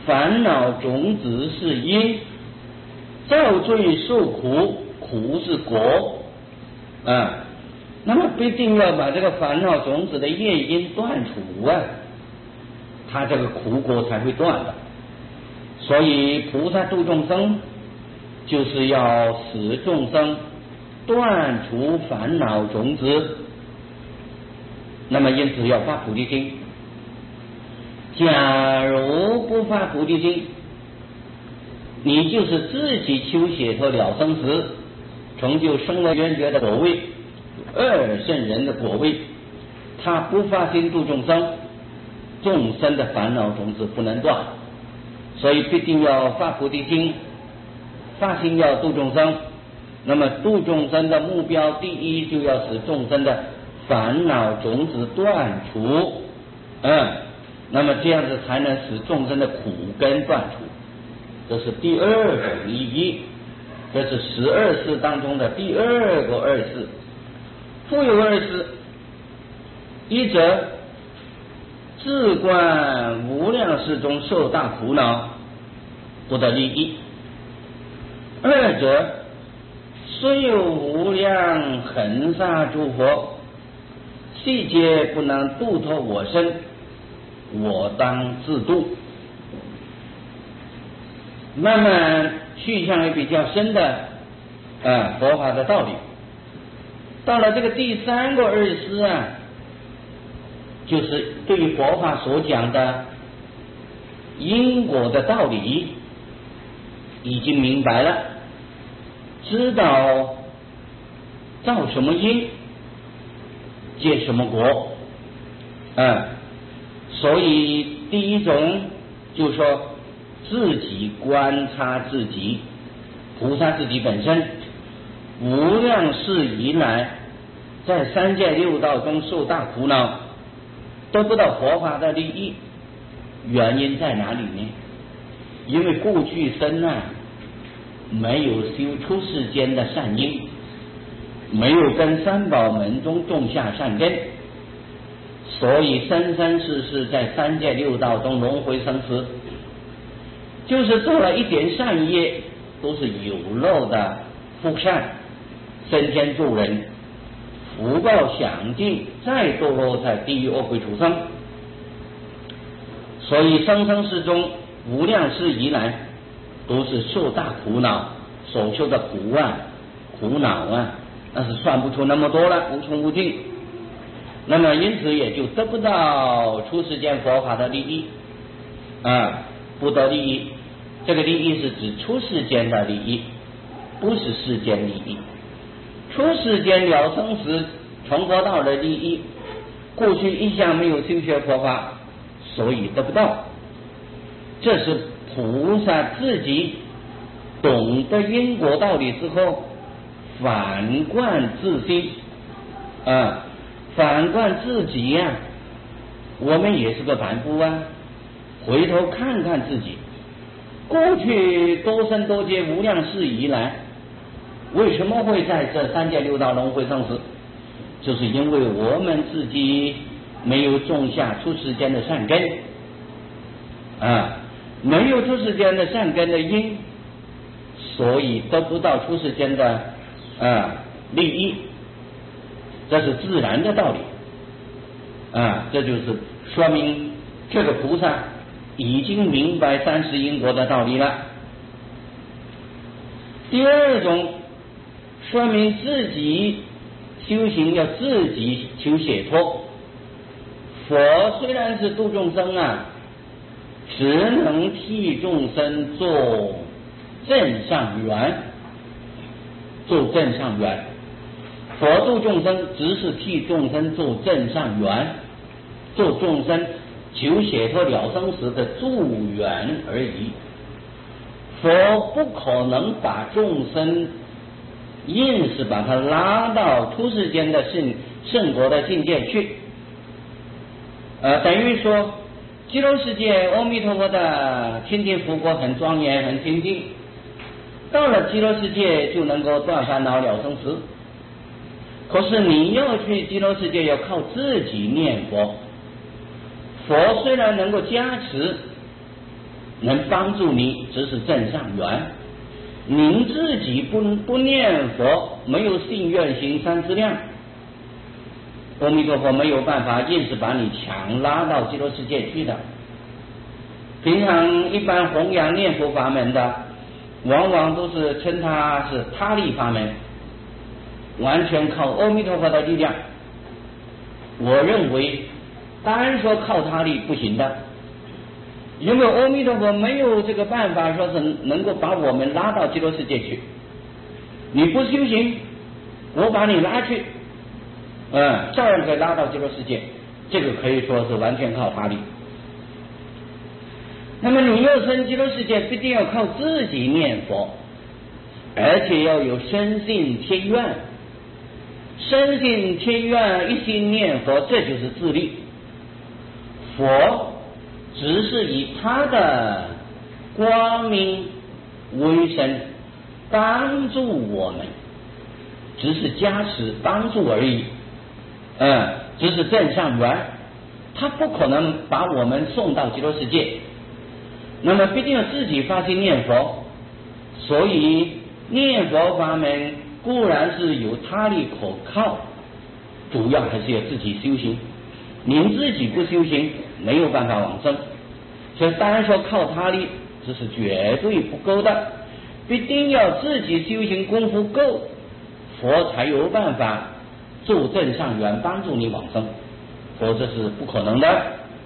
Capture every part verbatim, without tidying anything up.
烦恼种子是因，造罪受苦，苦是果啊。那么必定要把这个烦恼种子的业因断除啊，他这个苦果才会断的。所以菩萨度众生，就是要使众生断除烦恼种子。那么因此要发菩提心。假如不发菩提心，你就是自己求解脱了生死，成就声闻缘觉的果位，二圣人的果位，他不发心度众生，众生的烦恼种子不能断，所以必定要发菩提心，发心要度众生。那么度众生的目标，第一就要使众生的烦恼种子断除，嗯，那么这样子才能使众生的苦根断除，这是第二种意义，这是十二事当中的第二个二事。复有二事，一则自观无量世中受大苦恼，不得利益；二则虽有无量恒沙诸佛，悉皆不能度脱我身，我当自度。慢慢去向也比较深的啊佛法的道理。到了这个第三个二师啊，就是对于佛法所讲的因果的道理已经明白了，知道造什么因结什么果啊。所以第一种就说自己观察自己，菩萨自己本身无量世以来在三界六道中受大苦恼，得不到佛法的利益，原因在哪里呢？因为过去生啊没有修出世间的善因，没有跟三宝门中种下善根，所以生生世世在三界六道中轮回生死，就是做了一点善业，都是有漏的福善，升天助人，福报享尽，再堕落在地狱恶鬼畜生。所以生生世中无量世以来都是受大苦恼，所受的苦啊苦恼啊那是算不出那么多了，无穷无尽。那么因此也就得不到出世间佛法的利益啊，不得利益。这个利益是指出世间的利益，不是世间利益。出世间了生死成佛道的利益，过去一向没有修学佛法，所以得不到。这是菩萨自己懂得因果道理之后，反观自心啊，反观自己呀、啊，我们也是个凡夫啊，回头看看自己，过去多生多劫无量世以来，为什么会在这三界六道轮回生死？就是因为我们自己没有种下出世间的善根啊，没有出世间的善根的因，所以得不到出世间的啊利益，这是自然的道理啊。这就是说明这个菩萨已经明白三世因果的道理了。第二种说明自己修行要自己求解脱。佛虽然是度众生啊，只能替众生做正上缘，做正上缘。佛度众生只是替众生做正上缘，做众生求解脱了生死的助缘而已。佛不可能把众生硬是把他拉到出世间的圣圣国的境界去，呃，等于说极乐世界阿弥陀佛的清净佛国很庄严很清净，到了极乐世界就能够断烦恼了生死。可是你要去极乐世界要靠自己念佛，佛虽然能够加持， 能帮助你只是正上缘。您自己不不念佛，没有信愿行三资量，阿弥陀佛没有办法硬是把你强拉到极乐世界去的。平常一般弘扬念佛法门的，往往都是称它是他力法门，完全靠阿弥陀佛的力量。我认为单说靠他力不行的，因为阿弥陀佛没有这个办法说是能够把我们拉到极乐世界去。你不修行，我把你拉去，嗯，照样可以拉到极乐世界，这个可以说是完全靠他力。那么你要升极乐世界，必定要靠自己念佛，而且要有深信贴愿。深信贴愿，一心念佛，这就是自力。佛只是以他的光明威神帮助我们，只是加持帮助而已，嗯，只是正上缘，他不可能把我们送到极乐世界。那么必定要自己发心念佛，所以念佛法门固然是有他力可靠，主要还是要自己修行。您自己不修行，没有办法往生，所以单说靠他力，这是绝对不够的，必定要自己修行功夫够，佛才有办法助正上缘，帮助你往生，否则是不可能的。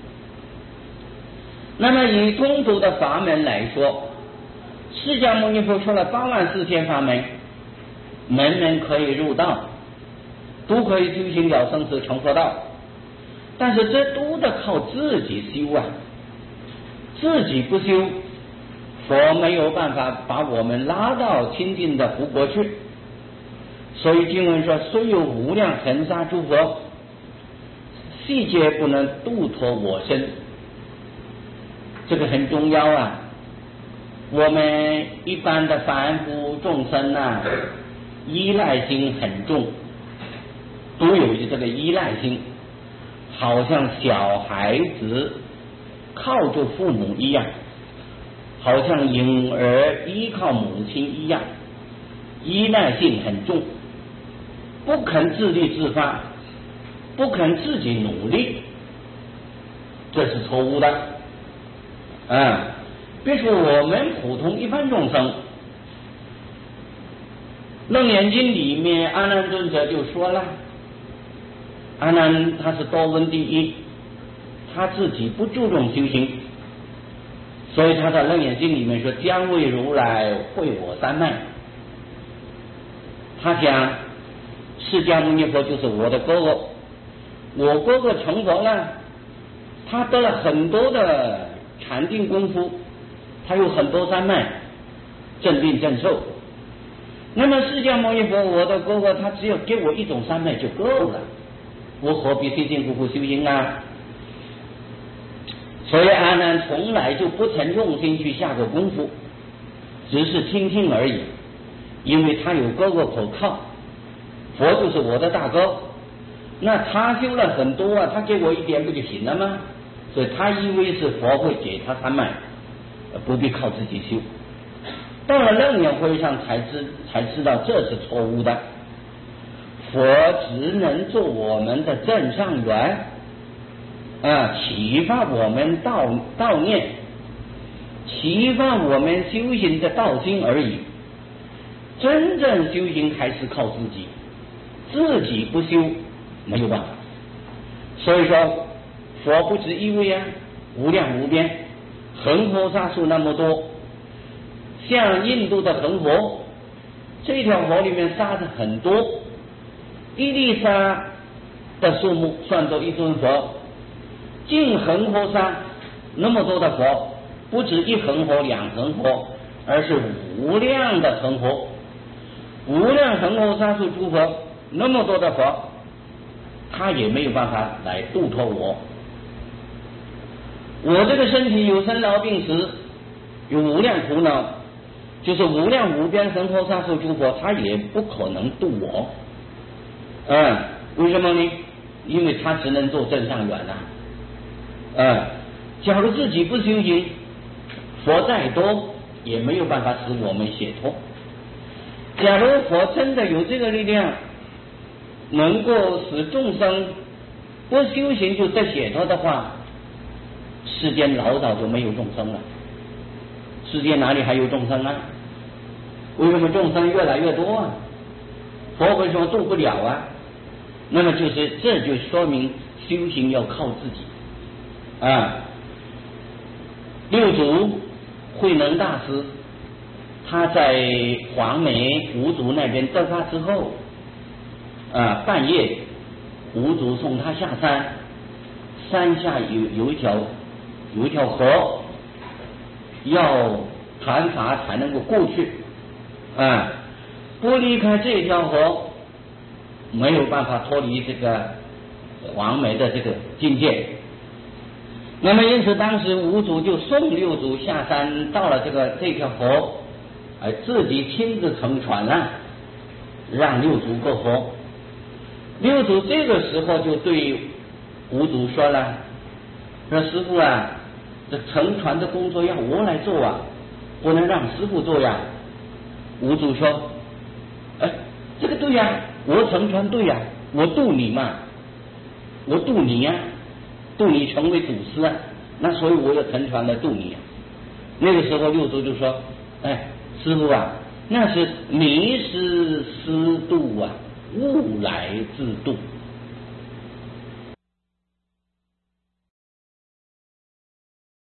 那么以通途的法门来说，释迦牟尼佛说了八万四千法门，门门可以入道，都可以修行了生死成佛道，但是这都得靠自己修啊，自己不修，佛没有办法把我们拉到清净的福国去。所以经文说，虽有无量恒沙诸佛，悉皆不能度脱我身。这个很重要啊！我们一般的凡夫众生啊，依赖心很重，都有这个依赖心，好像小孩子靠着父母一样，好像婴儿依靠母亲一样，依赖性很重，不肯自立自发，不肯自己努力，这是错误的。啊，别说我们普通一般众生，《楞严经》里面阿难尊者就说了，阿难他是多闻第一，他自己不注重修行，所以他在《楞严经》里面说，将为如来会我三脉。他讲释迦牟尼佛就是我的哥哥，我哥哥成佛了，他得了很多的禅定功夫，他有很多山脉，正定正受。那么释迦牟尼佛我的哥哥，他只有给我一种山脉就够了，我何必辛辛苦苦修行啊？所以阿难从来就不曾用心去下过功夫，只是听听而已，因为他有哥哥可靠，佛就是我的大哥，那他修了很多啊，他给我一点不就行了吗？所以他以为是佛会给他山脉，不必靠自己修。到了楞严会上才知才知道这是错误的，佛只能做我们的正上缘啊，启发我们道道念，启发我们修行的道心而已。真正修行还是靠自己，自己不修没有办法。所以说佛不止一位啊，无量无边，恒河沙数那么多。像印度的恒河，这条河里面沙子很多，一粒沙的数目算作一尊佛。净恒河沙那么多的佛，不止一恒河两恒河，而是无量的恒河，无量恒河沙数诸佛，那么多的佛，他也没有办法来度脱我。我这个身体有生老病死，有无量苦恼，就是无量无边恒河沙数诸佛，他也不可能度我。嗯，为什么呢？因为他只能做正上缘啊。嗯，假如自己不修行， 佛再多也没有办法使我们解脱。假如佛真的有这个力量，能够使众生不修行就得解脱的话，世间老早就没有众生了。世界哪里还有众生啊？为什么众生越来越多啊？佛为什么度不了啊？那么就是这就说明修行要靠自己啊。六祖慧能大师他在黄梅五祖那边得法之后啊，半夜五祖送他下山，山下有有一条有一条河，要传法才能够过去啊，不离开这条河没有办法脱离这个黄梅的这个境界。那么因此当时五祖就送六祖下山，到了这个这条河，而自己亲自乘船了，让六祖过河。六祖这个时候就对五祖说了，说师父啊，这乘船的工作要我来做啊，不能让师父做呀。五祖说，哎，这个对呀，我乘船对呀，我渡你嘛，我渡你呀，渡你成为祖师啊，那所以我要乘船来渡你啊。那个时候六祖就说，哎，师父啊，那是迷失师度啊，物来自度